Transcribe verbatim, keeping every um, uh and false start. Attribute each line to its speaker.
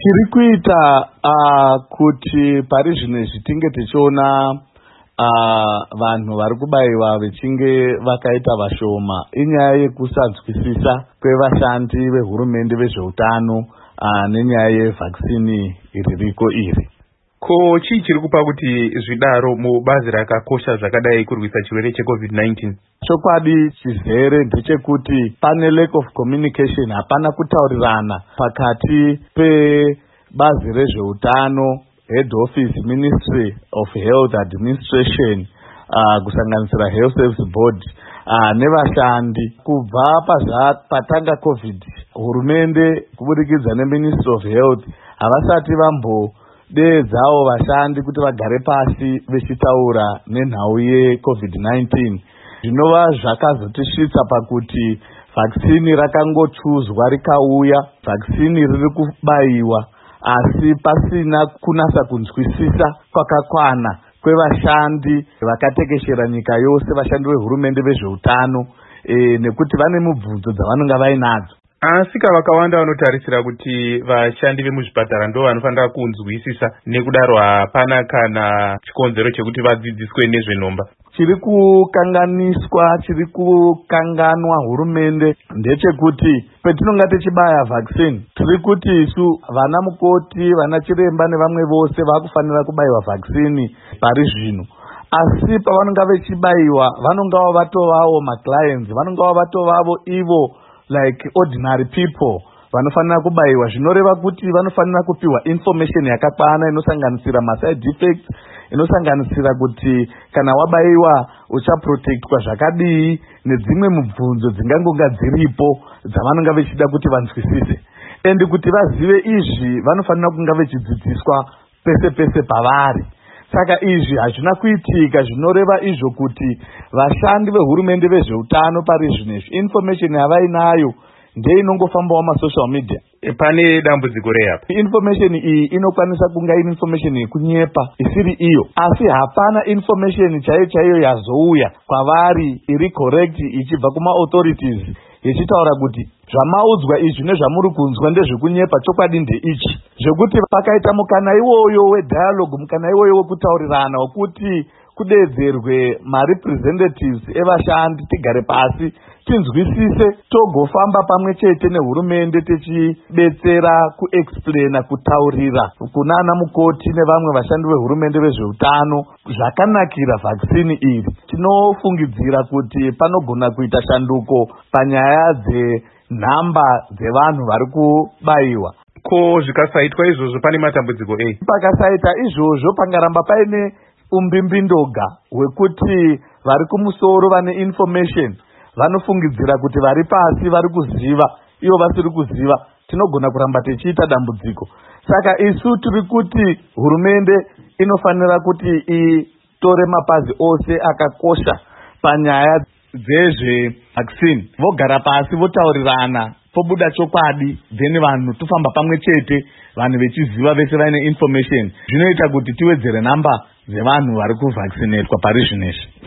Speaker 1: Tiri kuita uh, kuti pari zvino zvitinge tichiona uh, vanhu vari kubayiwa vechinge vakaita vashoma inyaya yekusanzwisisa kwevashandi vehurumende vezveutano uh, nenyaya yevhakisini iririko iri.
Speaker 2: Ko chii chiri kupa kuti zvidaro mubazi rakakosha zvakadai kurwisa chirwere checovid nineteen?
Speaker 1: Chokwadi chizere ndechekuti pane lack of communication, hapana kutaurirana pakati pebazi rezveutano, head office, ministry of health administration, uh, kusanganisira health service board uh, nevashandi. Kubva patanga covid, hurumende kubudikidza neministry of health havasati vambo deedzawo vashandi kuti vagare pasi vechitaura nenhau yecovid nineteen. Zvinova zvakazotisvitsa pakuti vhakisini rakangochuzwa rikauya, vhakisini riri kubayiwa, asi pasina kunasa kunzwisisa kwakakwana kwevashandi vakatekeshera nyika yose, vashandi vehurumende vezveutano, e, nekuti vane mibvunzo dzavanonga vainadzo.
Speaker 2: Asika vakawanda vanotarisira kuti vashandi vemuzvipatara ndo vanofanira kunzwisisa, nekudaro hapana kana chikonzero chekuti vadzidziswe nezvenomba.
Speaker 1: Chiri kukanganiswa, chiri kukanganwa hurumende ndechekuti petinonga tichibaya vhakisini, tiri kuti isu vana mukoti, vana chiremba nevamwe vose vakufanira kubayiwa vhakisini pari zvino. Asi pavanonga vechibayiwa vanonga vatovawo maclients, vanonga vatovavo ivo like ordinary people vanofanira kubayiwa, zvinoreva kuti vanofanira kupiwa information yakakwana inosanganisira maside effects, inosanganisira kuti kana wabayiwa uchaprotectwa zvakadii, nedzimwe mibvunzo dzingangonga dziripo dzavanonga vechida kuti vanzwisise. Endi kuti vazive izvi vanofanira kunga vechidzidziswa pese pese pavari. Saka izvi hazvina kuitika, zvinoreva izvo kuti vashandi vehurumende vezveutano pari zvino information yavainayo ndeinongofambawo masocial media.
Speaker 2: E, pane dambudziko reapa.
Speaker 1: Information iyi inokwanisa kunga ine information yekunyepa isiri iyo, asi hapana information chaiyo chaiyo yazouya kwavari iri correct ichibva kuma authorities yechitaura kuti zvamaudzwa izvi nezvamuri kunzwa ndezvekunyepa, chokwadi ndeichi, zvekuti pakaita mukana iwoyo wedialogue, mukana iwoyo wekutaurirana, wekuti kudeedzerwe marepresentatives evashandi, tigare pasi tinzwisise, togofamba pamwe chete nehurumende tichibetsera kuexplaina, kutaurira kunana mukoti nevamwe vashandi vehurumende vezveutano zvakanakira vhakisini iri. Tinofungidzira kuti panogona kuita shanduko panyaya dzenhamba dzevanhu vari kubayiwa.
Speaker 2: Ko zvikasaitwa izvozvo pane matambudziko ei?
Speaker 1: Pakasaita izvozvo pangaramba paine umbimbindoga hwekuti vari kumusoro vane information vanofungidzira kuti vari pasi vari kuziva, ivo vasiri kuziva, tinogona kuramba tichiita dambudziko. Saka isu tiri kuti hurumende inofanira kuti itore mapazi ose akakosha panyaya dzezvevhakisini, vogara pasi votaurirana, pobuda chokwadi, then vanhu tofamba pamwe chete, vanhu vechiziva vese vaine information. Zvinoita kuti tiwedzere namba dzevanhu vari kuvhakisinetwa pari zvinezvi.